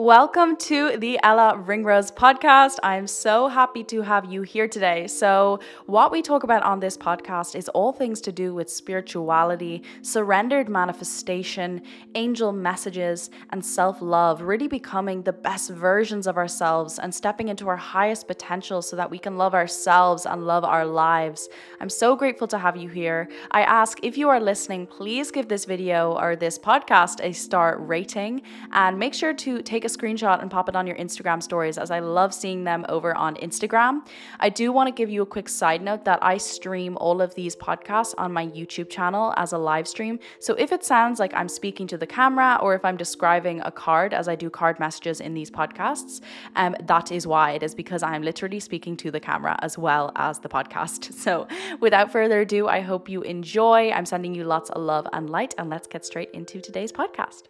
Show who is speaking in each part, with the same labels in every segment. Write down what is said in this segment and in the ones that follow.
Speaker 1: Welcome to the Ella Ringrose podcast. I'm so happy to have you here today. So, what we talk about on this podcast is all things to do with spirituality, surrendered manifestation, angel messages, and self-love, really becoming the best versions of ourselves and stepping into our highest potential so that we can love ourselves and love our lives. I'm so grateful to have you here. I ask, if you are listening, please give this video or this podcast a star rating and make sure to take a screenshot and pop it on your Instagram stories, as I love seeing them over on Instagram. I do want to give you a quick side note that I stream all of these podcasts on my YouTube channel as a live stream. So if it sounds like I'm speaking to the camera or if I'm describing a card, as I do card messages in these podcasts, that is why. It is because I'm literally speaking to the camera as well as the podcast. So without further ado, I hope you enjoy. I'm sending you lots of love and light, and let's get straight into today's podcast.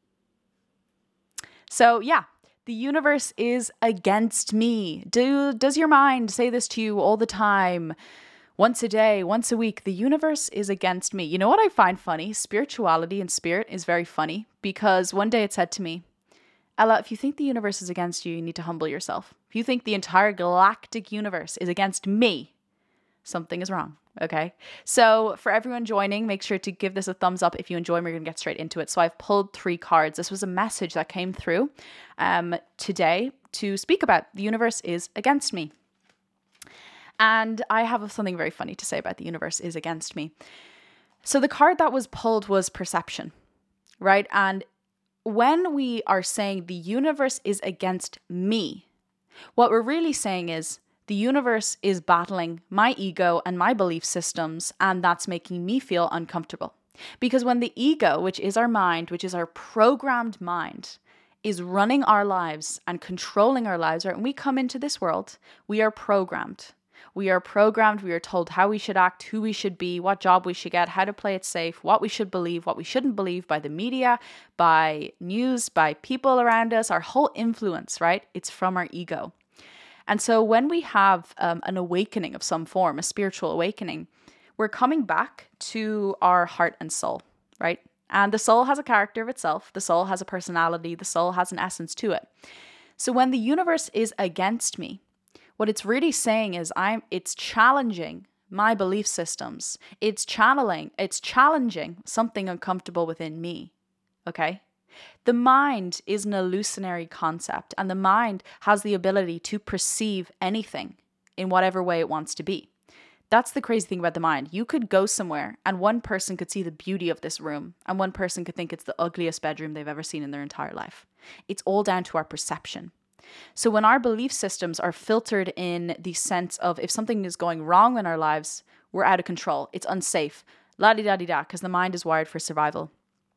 Speaker 1: So yeah, the universe is against me. Does your mind say this to you all the time? Once a day, once a week, the universe is against me. You know what I find funny? Spirituality and spirit is very funny, because one day it said to me, Ella, if you think the universe is against you, you need to humble yourself. If you think the entire galactic universe is against me, something is wrong. Okay. So for everyone joining, make sure to give this a thumbs up if you enjoy. We're going to get straight into it. So I've pulled 3 cards. This was a message that came through today to speak about the universe is against me. And I have something very funny to say about the universe is against me. So the card that was pulled was perception, right? And when we are saying the universe is against me, what we're really saying is, the universe is battling my ego and my belief systems, and that's making me feel uncomfortable. Because when the ego, which is our mind, which is our programmed mind, is running our lives and controlling our lives, right? When we come into this world, we are programmed. We are programmed. We are told how we should act, who we should be, what job we should get, how to play it safe, what we should believe, what we shouldn't believe by the media, by news, by people around us, our whole influence, right? It's from our ego. And so when we have an awakening of some form, a spiritual awakening, we're coming back to our heart and soul, right? And the soul has a character of itself. The soul has a personality. The soul has an essence to it. So when the universe is against me, what it's really saying is it's challenging my belief systems. It's challenging something uncomfortable within me, okay? The mind is an illusionary concept, and the mind has the ability to perceive anything in whatever way it wants to be. That's the crazy thing about the mind. You could go somewhere and one person could see the beauty of this room, and one person could think it's the ugliest bedroom they've ever seen in their entire life. It's all down to our perception. So when our belief systems are filtered in the sense of if something is going wrong in our lives, we're out of control, it's unsafe, la-di-da-di-da, because the mind is wired for survival.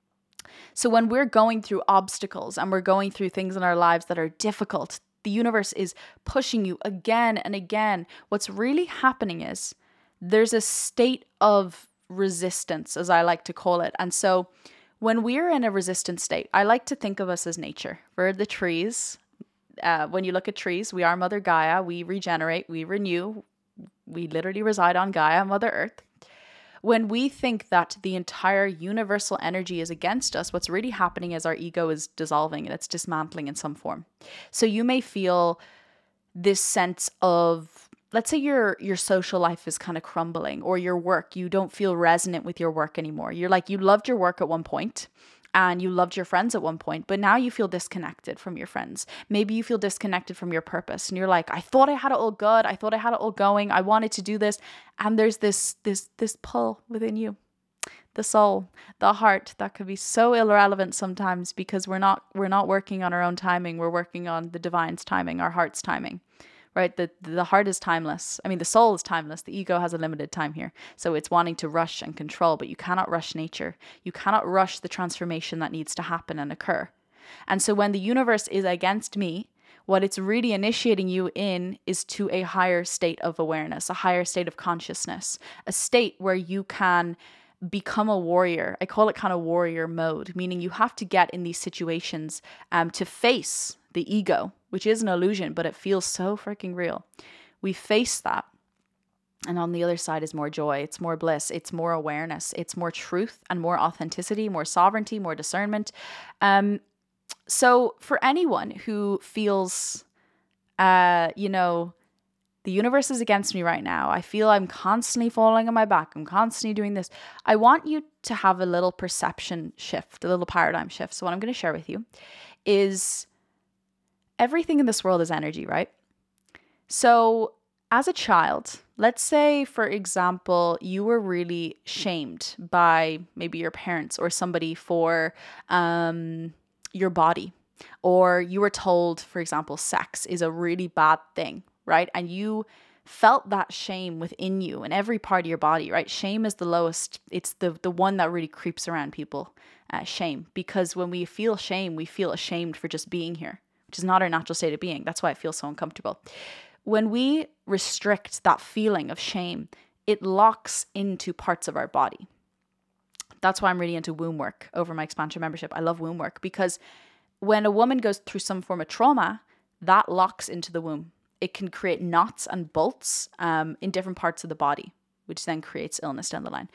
Speaker 1: So when we're going through obstacles and we're going through things in our lives that are difficult, the universe is pushing you again and again. What's really happening is there's a state of resistance, as I like to call it. And so when we're in a resistant state, I like to think of us as nature. We're the trees. When you look at trees, we are Mother Gaia. We regenerate, we renew. We literally reside on Gaia, Mother Earth. When we think that the entire universal energy is against us, what's really happening is our ego is dissolving and it's dismantling in some form. So you may feel this sense of, let's say your social life is kind of crumbling, or your work, you don't feel resonant with your work anymore. You're like, you loved your work at one point and you loved your friends at one point, but now you feel disconnected from your friends. Maybe you feel disconnected from your purpose and you're like, I thought I had it all good. I thought I had it all going. I wanted to do this. And there's this pull within you, the soul, the heart, that could be so irrelevant sometimes because we're not working on our own timing. We're working on the divine's timing, our heart's timing. Right? The heart is timeless. I mean, the soul is timeless. The ego has a limited time here. So it's wanting to rush and control, but you cannot rush nature. You cannot rush the transformation that needs to happen and occur. And so when the universe is against me, what it's really initiating you in is to a higher state of awareness, a higher state of consciousness, a state where you can become a warrior. I call it kind of warrior mode, meaning you have to get in these situations to face the ego, which is an illusion, but it feels so freaking real. We face that. And on the other side is more joy. It's more bliss. It's more awareness. It's more truth and more authenticity, more sovereignty, more discernment. So for anyone who feels, the universe is against me right now, I feel I'm constantly falling on my back, I'm constantly doing this, I want you to have a little perception shift, a little paradigm shift. So what I'm going to share with you is everything in this world is energy, right? So as a child, let's say, for example, you were really shamed by maybe your parents or somebody for your body, or you were told, for example, sex is a really bad thing, right? And you felt that shame within you in every part of your body, right? Shame is the lowest. It's the one that really creeps around people, shame. Because when we feel shame, we feel ashamed for just being here, which is not our natural state of being. That's why it feels so uncomfortable. When we restrict that feeling of shame, it locks into parts of our body. That's why I'm really into womb work over my expansion membership. I love womb work because when a woman goes through some form of trauma, that locks into the womb. It can create knots and bolts in different parts of the body, which then creates illness down the line.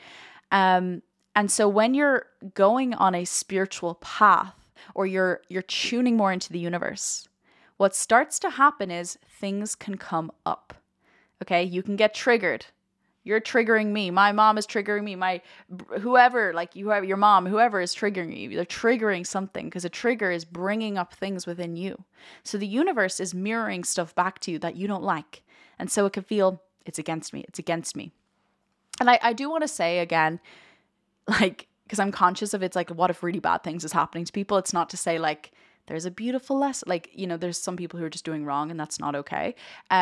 Speaker 1: And so when you're going on a spiritual path, or you're tuning more into the universe, what starts to happen is things can come up. Okay, you can get triggered. You're triggering me. My mom is triggering me. Whoever, your mom, whoever is triggering you, they're triggering something, because a trigger is bringing up things within you. So the universe is mirroring stuff back to you that you don't like. And so it can feel, it's against me. It's against me. And I do want to say again, because I'm conscious of it's what if really bad things is happening to people? It's not to say there's a beautiful lesson. There's some people who are just doing wrong and that's not okay.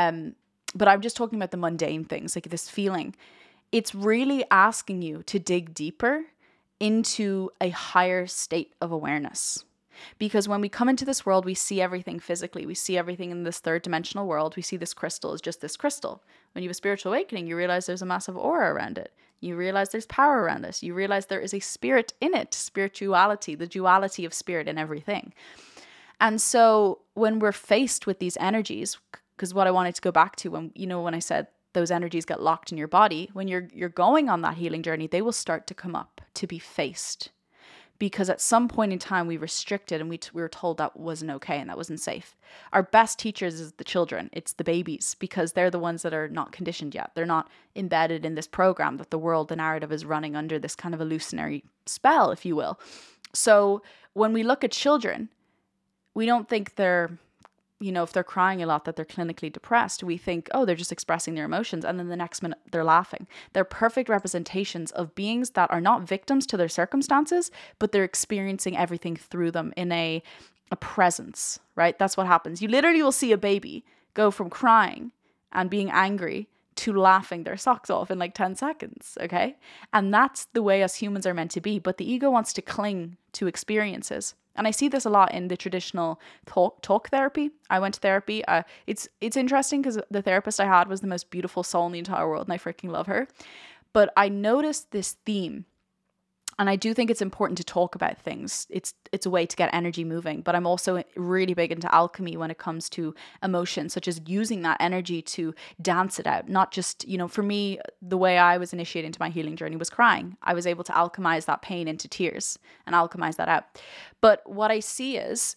Speaker 1: But I'm just talking about the mundane things, this feeling. It's really asking you to dig deeper into a higher state of awareness. Because when we come into this world, we see everything physically. We see everything in this third dimensional world. We see this crystal as just this crystal. When you have a spiritual awakening, you realize there's a massive aura around it. You realize there's power around this. You realize there is a spirit in it, spirituality, the duality of spirit in everything. And so when we're faced with these energies, because what I wanted to go back to when I said those energies get locked in your body, when you're going on that healing journey, they will start to come up to be faced. Because at some point in time, we restricted and we were told that wasn't okay and that wasn't safe. Our best teachers is the children. It's the babies, because they're the ones that are not conditioned yet. They're not embedded in this program that the narrative is running under this kind of illusionary spell, if you will. So when we look at children, we don't think they're, if they're crying a lot, that they're clinically depressed. We think, oh, they're just expressing their emotions. And then the next minute they're laughing. They're perfect representations of beings that are not victims to their circumstances, but they're experiencing everything through them in a presence, right? That's what happens. You literally will see a baby go from crying and being angry to laughing their socks off in 10 seconds, okay? And that's the way us humans are meant to be. But the ego wants to cling to experiences. And I see this a lot in the traditional talk therapy. I went to therapy. It's interesting because the therapist I had was the most beautiful soul in the entire world, and I freaking love her. But I noticed this theme, and I do think it's important to talk about things. It's a way to get energy moving. But I'm also really big into alchemy when it comes to emotion, such as using that energy to dance it out. Not just, for me, the way I was initiated into my healing journey was crying. I was able to alchemize that pain into tears and alchemize that out. But what I see is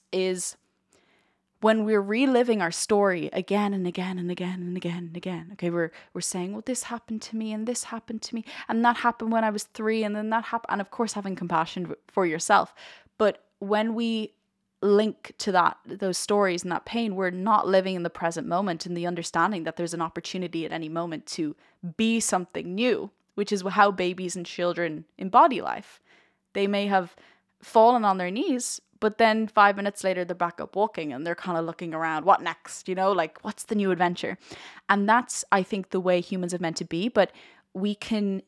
Speaker 1: when we're reliving our story again and again and again and again and again, okay, we're saying, well, this happened to me and this happened to me and that happened when I was 3 and then that happened. And of course, having compassion for yourself. But when we link to those stories and that pain, we're not living in the present moment and the understanding that there's an opportunity at any moment to be something new, which is how babies and children embody life. They may have fallen on their knees, but then 5 minutes later, they're back up walking and they're kind of looking around. What next? What's the new adventure? And that's, I think, the way humans are meant to be. But we can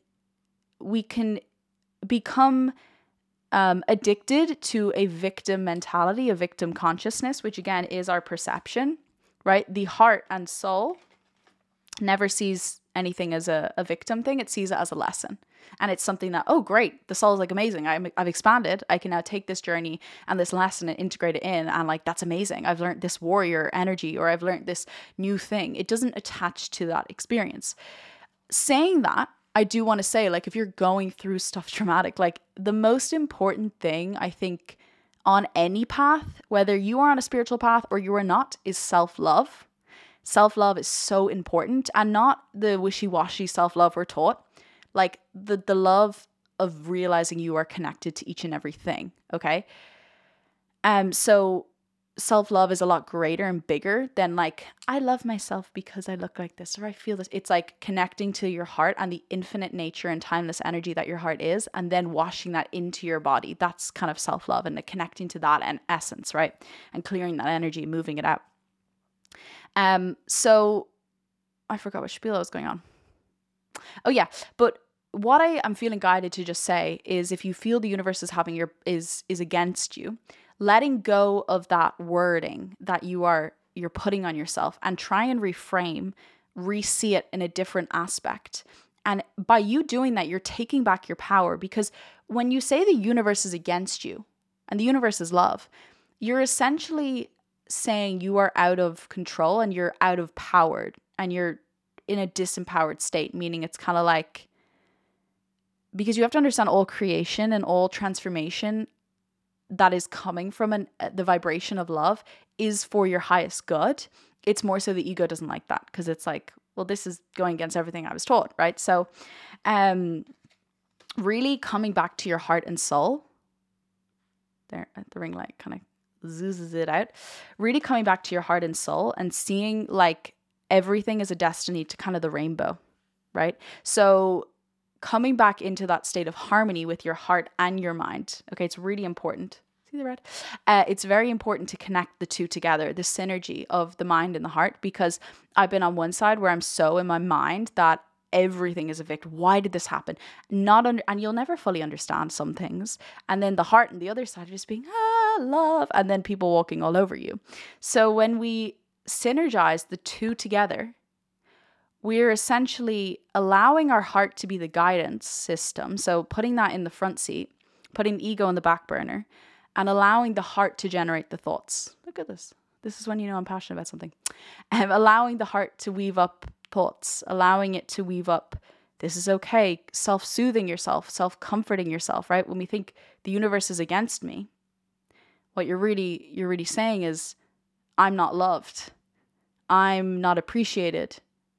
Speaker 1: become addicted to a victim mentality, a victim consciousness, which again is our perception, right? The heart and soul never sees anything as a victim thing. It sees it as a lesson. And it's something that, oh, great, the soul is amazing. I've expanded. I can now take this journey and this lesson and integrate it in. And that's amazing. I've learned this warrior energy, or I've learned this new thing. It doesn't attach to that experience. Saying that, I do want to say, if you're going through stuff traumatic, the most important thing I think on any path, whether you are on a spiritual path or you are not, is self-love. Self-love is so important, and not the wishy-washy self-love we're taught, like the love of realizing you are connected to each and everything. Okay. So self-love is a lot greater and bigger than like, I love myself because I look like this or I feel this. It's like connecting to your heart and the infinite nature and timeless energy that your heart is, and then washing that into your body. That's kind of self-love, and connecting to that and essence, right? And clearing that energy, moving it out. So I forgot what spiel I was going on. Oh yeah, but what I am feeling guided to just say is, if you feel the universe is having is against you, letting go of that wording that you're putting on yourself, and try and reframe, re-see it in a different aspect. And by you doing that, you're taking back your power, because when you say the universe is against you and the universe is love, you're essentially saying you are out of control and you're out of power and you're in a disempowered state, meaning it's kind of like, because you have to understand all creation and all transformation that is coming from the vibration of love is for your highest good. It's more so the ego doesn't like that, because it's like, well, this is going against everything I was taught, right? So really coming back to your heart and soul. There, the ring light kind of zoozes it out. Really coming back to your heart and soul and seeing like everything is a destiny to kind of the rainbow, right? So coming back into that state of harmony with your heart and your mind. Okay, it's really important. See the red? It's very important to connect the two together, the synergy of the mind and the heart, because I've been on one side where I'm so in my mind that everything is a victim. Why did this happen? And you'll never fully understand some things. And then the heart and the other side just being, love, and then people walking all over you. So when we synergize the two together, we're essentially allowing our heart to be the guidance system. So putting that in the front seat, putting the ego in the back burner, and allowing the heart to generate the thoughts. Look at this. This is when you know I'm passionate about something. Allowing the heart to weave up thoughts, allowing it to weave up, this is okay, self-soothing yourself, self-comforting yourself, right? When we think the universe is against me, what you're really saying is, I'm not loved. I'm not appreciated.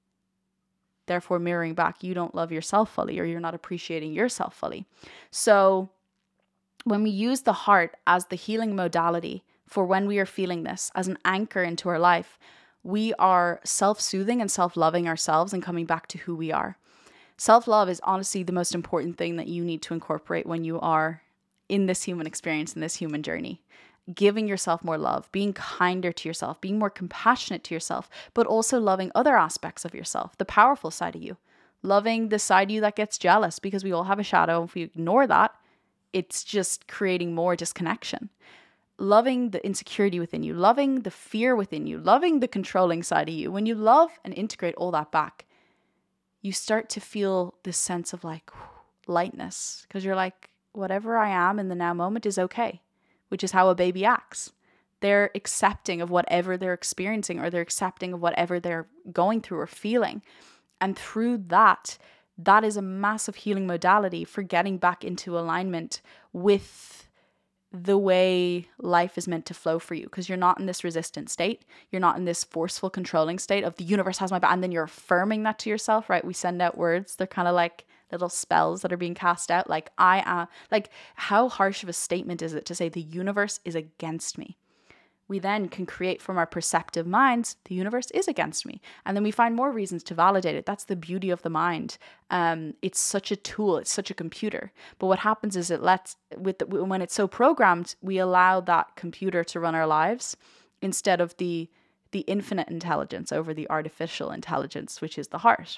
Speaker 1: Therefore, mirroring back, you don't love yourself fully, or you're not appreciating yourself fully. So when we use the heart as the healing modality for when we are feeling this, as an anchor into our life, we are self-soothing and self-loving ourselves and coming back to who we are. Self-love is honestly the most important thing that you need to incorporate when you are in this human experience, in this human journey. Giving yourself more love, being kinder to yourself, being more compassionate to yourself, but also loving other aspects of yourself, the powerful side of you, loving the side of you that gets jealous, because we all have a shadow. If we ignore that, it's just creating more disconnection. Loving the insecurity within you, loving the fear within you, loving the controlling side of you. When you love and integrate all that back, you start to feel this sense of like lightness, because you're like, whatever I am in the now moment is okay. Which is how a baby acts. They're accepting of whatever they're experiencing, or they're accepting of whatever they're going through or feeling. And through that is a massive healing modality for getting back into alignment with the way life is meant to flow for you. Because you're not in this resistant state. You're not in this forceful, controlling state of the universe has my back. And then you're affirming that to yourself, right? We send out words. They're kind of like little spells that are being cast out. Like, I am, like, how harsh of a statement is it to say the universe is against me? We then can create from our perceptive minds, the universe is against me. And then we find more reasons to validate it. That's the beauty of the mind. It's such a tool. It's such a computer. But what happens is when it's so programmed, we allow that computer to run our lives instead of the infinite intelligence over the artificial intelligence, which is the heart.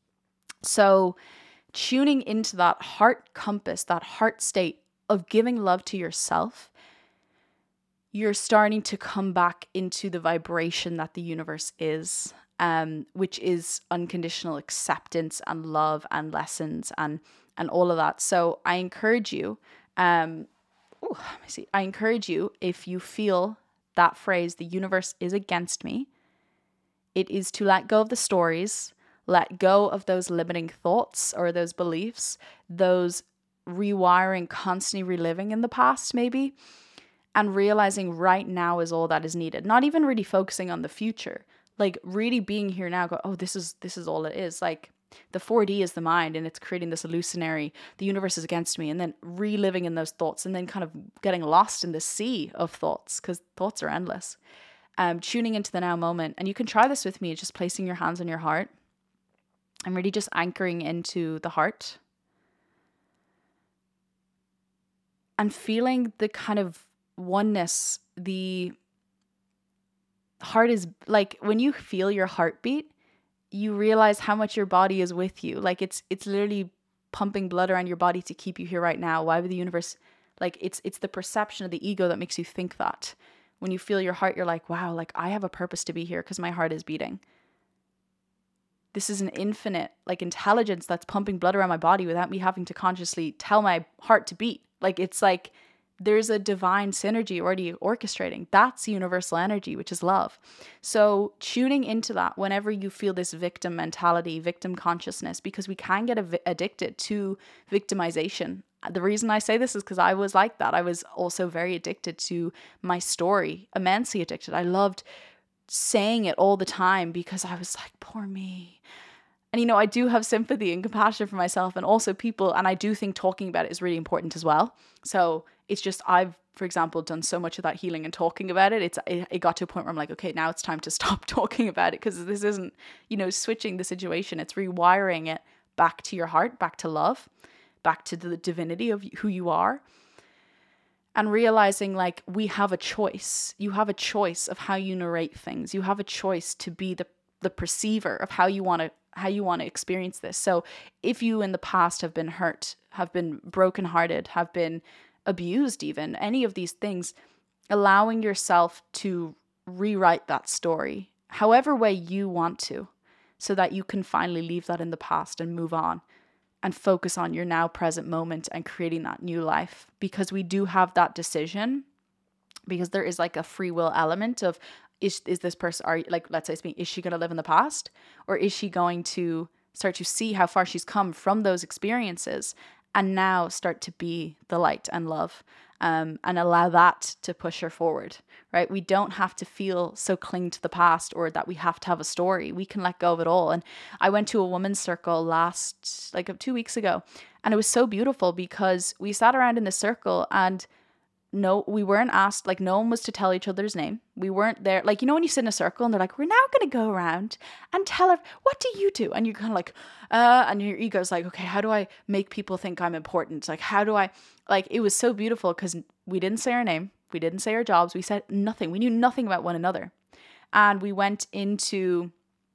Speaker 1: So tuning into that heart compass, that heart state of giving love to yourself, you're starting to come back into the vibration that the universe is, which is unconditional acceptance and love and lessons and all of that. So I encourage you, I encourage you, if you feel that phrase, the universe is against me, it is to let go of the stories, let go of those limiting thoughts or those beliefs, those rewiring, constantly reliving in the past maybe, and realizing right now is all that is needed. Not even really focusing on the future, like really being here now. Go, oh, this is all it is. Like the 4D is the mind, and it's creating this illusionary, the universe is against me, and then reliving in those thoughts, and then kind of getting lost in the sea of thoughts, because thoughts are endless. Tuning into the now moment. And you can try this with me, just placing your hands on your heart and really just anchoring into the heart and feeling the kind of oneness. The heart is like, when you feel your heartbeat, you realize how much your body is with you. Like it's literally pumping blood around your body to keep you here right now. Why would the universe, like it's the perception of the ego that makes you think that. When you feel your heart, you're like, wow, like I have a purpose to be here because my heart is beating. This is an infinite like intelligence that's pumping blood around my body without me having to consciously tell my heart to beat. Like it's like there's a divine synergy already orchestrating. That's universal energy, which is love. So tuning into that whenever you feel this victim mentality, victim consciousness, because we can get addicted to victimization. The reason I say this is because I was like that. I was also very addicted to my story, immensely addicted. I loved saying it all the time because I was like, poor me. And, you know, I do have sympathy and compassion for myself and also people. And I do think talking about it is really important as well. So it's just, I've, for example, done so much of that healing and talking about it. It got to a point where I'm like, okay, now it's time to stop talking about it, because this isn't, you know, switching the situation. It's rewiring it back to your heart, back to love, back to the divinity of who you are. And realizing like we have a choice. You have a choice of how you narrate things. You have a choice to be the perceiver of how you want to experience this. So if you in the past have been hurt, have been brokenhearted, have been abused, even any of these things, allowing yourself to rewrite that story however way you want to, so that you can finally leave that in the past and move on and focus on your now present moment and creating that new life. Because we do have that decision, because there is like a free will element of, is this person, like, let's say it's me, is she going to live in the past, or is she going to start to see how far she's come from those experiences and now start to be the light and love, and allow that to push her forward, right? We don't have to feel so cling to the past, or that we have to have a story. We can let go of it all. And I went to a women's circle like 2 weeks ago, and it was so beautiful because we sat around in the circle and no, we weren't asked, like no one was to tell each other's name. We weren't there. Like, you know, when you sit in a circle and they're like, we're now going to go around and tell her, what do you do? And you're kind of like, and your ego's like, okay, how do I make people think I'm important? Like, how do I, like, it was so beautiful because we didn't say our name. We didn't say our jobs. We said nothing. We knew nothing about one another. And we went into,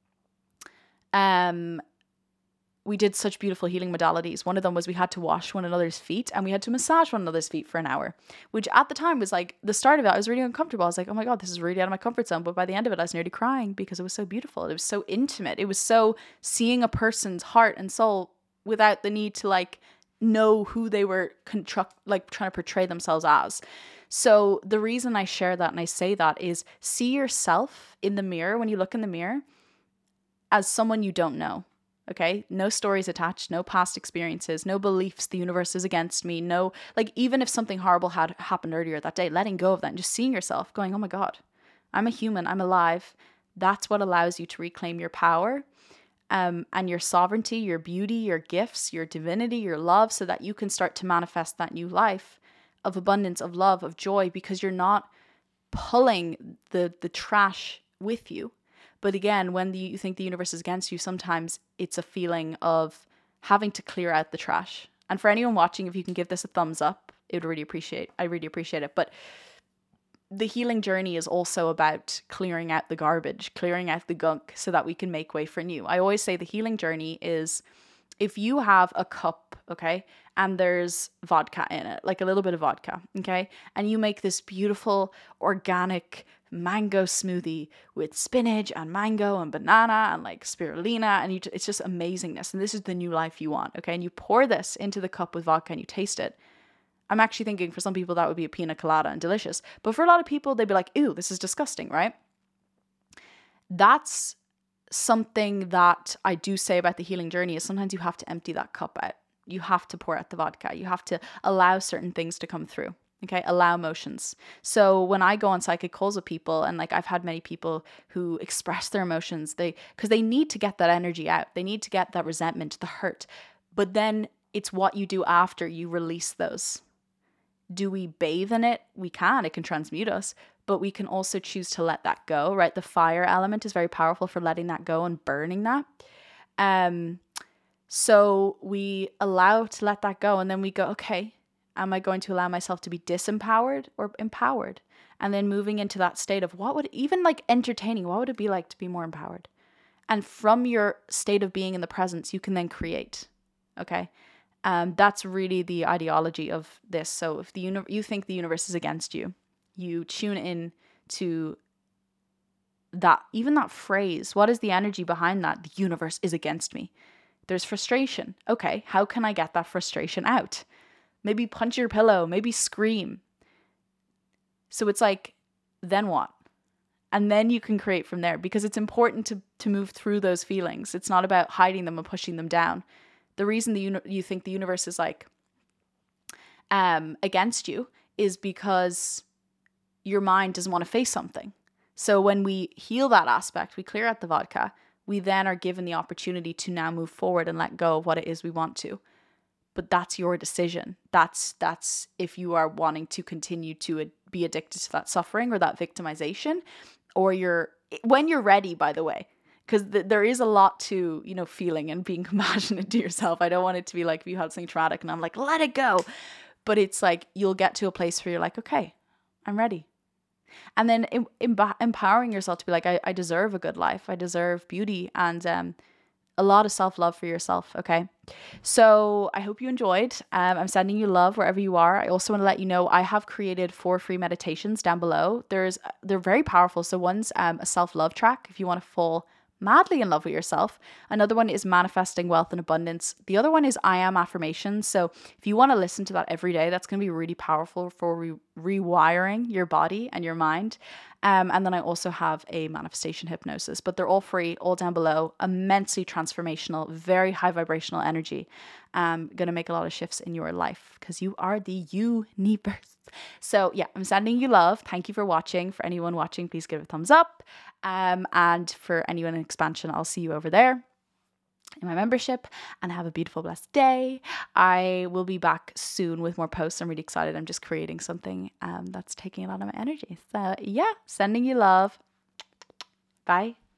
Speaker 1: we did such beautiful healing modalities. One of them was we had to wash one another's feet and we had to massage one another's feet for an hour, which at the time was like the start of it. I was really uncomfortable. I was like, oh my God, this is really out of my comfort zone. But by the end of it, I was nearly crying because it was so beautiful. It was so intimate. It was so seeing a person's heart and soul without the need to like know who they were trying to portray themselves as. So the reason I share that and I say that is see yourself in the mirror, when you look in the mirror, as someone you don't know. Okay, no stories attached, no past experiences, no beliefs the universe is against me, no, like even if something horrible had happened earlier that day, letting go of that and just seeing yourself going, oh my God, I'm a human, I'm alive. That's what allows you to reclaim your power, and your sovereignty, your beauty, your gifts, your divinity, your love, so that you can start to manifest that new life of abundance, of love, of joy, because you're not pulling the trash with you. But again, when you think the universe is against you, sometimes it's a feeling of having to clear out the trash. And for anyone watching, if you can give this a thumbs up, I really appreciate it. But the healing journey is also about clearing out the garbage, clearing out the gunk, so that we can make way for new. I always say the healing journey is, if you have a cup, okay, and there's vodka in it, like a little bit of vodka, okay, and you make this beautiful organic mango smoothie with spinach and mango and banana and like spirulina, and it's just amazingness, and this is the new life you want, okay, and you pour this into the cup with vodka and you taste it. I'm actually thinking for some people that would be a pina colada and delicious, but for a lot of people they'd be like, ew, this is disgusting, right? That's something that I do say about the healing journey, is sometimes you have to empty that cup out. You have to pour out the vodka. You have to allow certain things to come through. Okay, allow emotions. So when I go on psychic calls with people, and like I've had many people who express their emotions, because they need to get that energy out. They need to get that resentment, the hurt. But then it's what you do after you release those. Do we bathe in it? We can. It can transmute us, but we can also choose to let that go, right? The fire element is very powerful for letting that go and burning that. So we allow to let that go, and then we go, okay, am I going to allow myself to be disempowered or empowered? And then moving into that state of what would, even like entertaining, what would it be like to be more empowered? And from your state of being in the presence, you can then create. Okay. That's really the ideology of this. So if you think the universe is against you, you tune in to that, even that phrase. What is the energy behind that? The universe is against me. There's frustration. Okay, how can I get that frustration out? Maybe punch your pillow, maybe scream. So it's like, then what? And then you can create from there, because it's important to move through those feelings. It's not about hiding them and pushing them down. The reason you think the universe is like against you is because your mind doesn't want to face something. So when we heal that aspect, we clear out the vodka, we then are given the opportunity to now move forward and let go of what it is we want to. But that's your decision. That's if you are wanting to continue to be addicted to that suffering or that victimization, or when you're ready, by the way, because there is a lot to, feeling and being compassionate to yourself. I don't want it to be like if you had something traumatic and I'm like, let it go. But it's like you'll get to a place where you're like, okay, I'm ready. And then empowering yourself to be like, I deserve a good life. I deserve beauty and a lot of self-love for yourself. Okay. So I hope you enjoyed. I'm sending you love wherever you are. I also want to let you know I have created 4 free meditations down below. They're very powerful. So one's a self-love track if you want to fall madly in love with yourself. Another one is manifesting wealth and abundance. The other one is I am affirmations. So if you want to listen to that every day, that's going to be really powerful for rewiring your body and your mind. And then I also have a manifestation hypnosis, but they're all free, all down below. Immensely transformational, very high vibrational energy. Going to make a lot of shifts in your life because you are the universe. So yeah, I'm sending you love. Thank you for watching. For anyone watching, please give it a thumbs up. And for anyone in expansion, I'll see you over there in my membership, and have a beautiful, blessed day. I will be back soon with more posts. I'm really excited. I'm just creating something that's taking a lot of my energy. So yeah, sending you love. Bye.